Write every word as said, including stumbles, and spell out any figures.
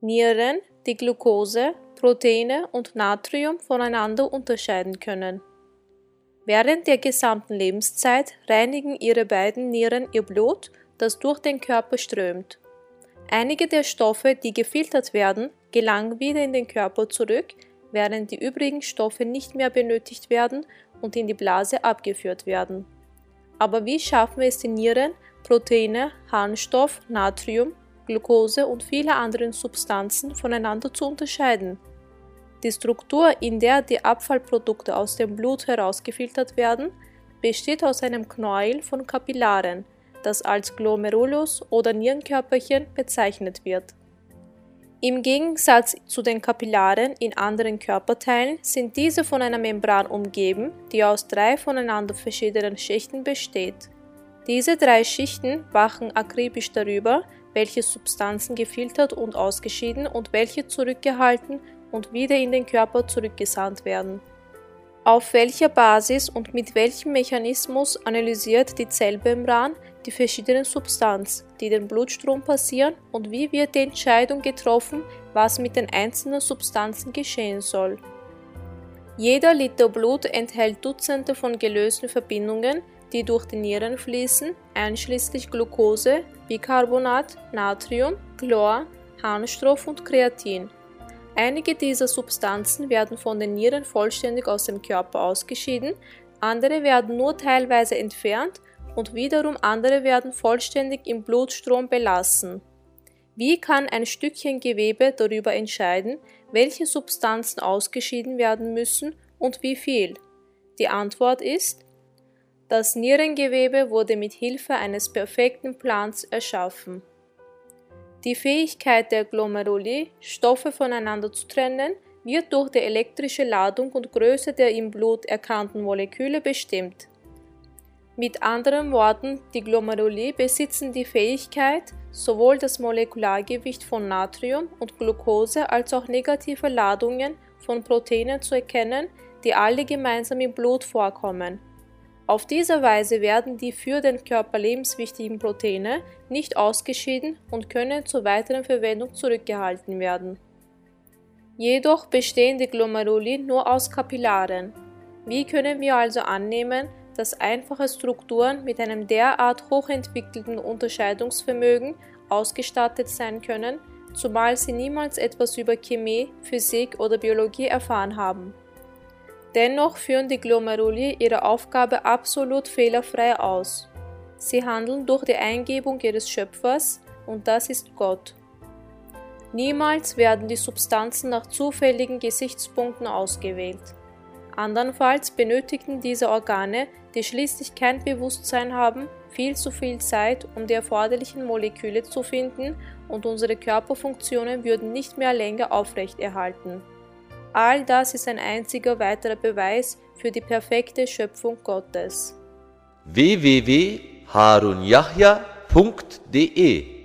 Nieren, die Glucose, Proteine und Natrium voneinander unterscheiden können. Während der gesamten Lebenszeit reinigen ihre beiden Nieren ihr Blut, das durch den Körper strömt. Einige der Stoffe, die gefiltert werden, gelangen wieder in den Körper zurück, während die übrigen Stoffe nicht mehr benötigt werden und in die Blase abgeführt werden. Aber wie schaffen wir es die Nieren, Proteine, Harnstoff, Natrium, Glucose und viele andere Substanzen voneinander zu unterscheiden? Die Struktur, in der die Abfallprodukte aus dem Blut herausgefiltert werden, besteht aus einem Knäuel von Kapillaren, das als Glomerulus oder Nierenkörperchen bezeichnet wird. Im Gegensatz zu den Kapillaren in anderen Körperteilen sind diese von einer Membran umgeben, die aus drei voneinander verschiedenen Schichten besteht. Diese drei Schichten wachen akribisch darüber, welche Substanzen gefiltert und ausgeschieden und welche zurückgehalten und wieder in den Körper zurückgesandt werden. Auf welcher Basis und mit welchem Mechanismus analysiert die Zellmembran die verschiedenen Substanzen, die den Blutstrom passieren, und wie wird die Entscheidung getroffen, was mit den einzelnen Substanzen geschehen soll? Jeder Liter Blut enthält Dutzende von gelösten Verbindungen, die durch die Nieren fließen, einschließlich Glucose, Bicarbonat, Natrium, Chlor, Harnstoff und Kreatin. Einige dieser Substanzen werden von den Nieren vollständig aus dem Körper ausgeschieden, andere werden nur teilweise entfernt und wiederum andere werden vollständig im Blutstrom belassen. Wie kann ein Stückchen Gewebe darüber entscheiden, welche Substanzen ausgeschieden werden müssen und wie viel? Die Antwort ist: Das Nierengewebe wurde mit Hilfe eines perfekten Plans erschaffen. Die Fähigkeit der Glomeruli, Stoffe voneinander zu trennen, wird durch die elektrische Ladung und Größe der im Blut erkannten Moleküle bestimmt. Mit anderen Worten, die Glomeruli besitzen die Fähigkeit, sowohl das Molekulargewicht von Natrium und Glucose als auch negative Ladungen von Proteinen zu erkennen, die alle gemeinsam im Blut vorkommen. Auf diese Weise werden die für den Körper lebenswichtigen Proteine nicht ausgeschieden und können zur weiteren Verwendung zurückgehalten werden. Jedoch bestehen die Glomeruli nur aus Kapillaren. Wie können wir also annehmen, dass einfache Strukturen mit einem derart hochentwickelten Unterscheidungsvermögen ausgestattet sein können, zumal sie niemals etwas über Chemie, Physik oder Biologie erfahren haben? Dennoch führen die Glomeruli ihre Aufgabe absolut fehlerfrei aus. Sie handeln durch die Eingebung ihres Schöpfers, und das ist Gott. Niemals werden die Substanzen nach zufälligen Gesichtspunkten ausgewählt. Andernfalls benötigten diese Organe, die schließlich kein Bewusstsein haben, viel zu viel Zeit, um die erforderlichen Moleküle zu finden, und unsere Körperfunktionen würden nicht mehr länger aufrechterhalten. All das ist ein einziger weiterer Beweis für die perfekte Schöpfung Gottes. w w w punkt harun yahya punkt d e